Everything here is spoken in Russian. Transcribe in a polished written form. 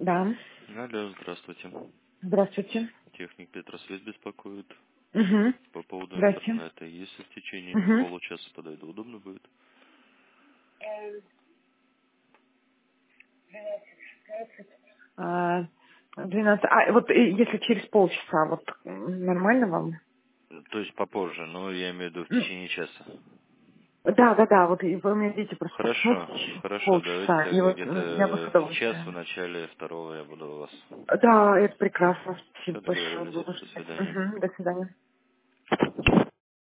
Да. Алло, здравствуйте. Здравствуйте. Техник Петросвет беспокоит Угу. по поводу Здрасте. интернета. Если в течение Угу. получаса подойду, удобно будет? 12. Вот если через полчаса, вот нормально вам? То есть попозже, но я имею в виду в М, течение часа. Да, вот и вы мне дайте просто Хорошо, хорошо, давайте полчаса, и тогда вот я бы с где-то в час в удовольствием. начале второго я буду у вас. Да, это прекрасно. Все, Спасибо большое. договорились. Буду До ждать. свидания. Угу. До свидания.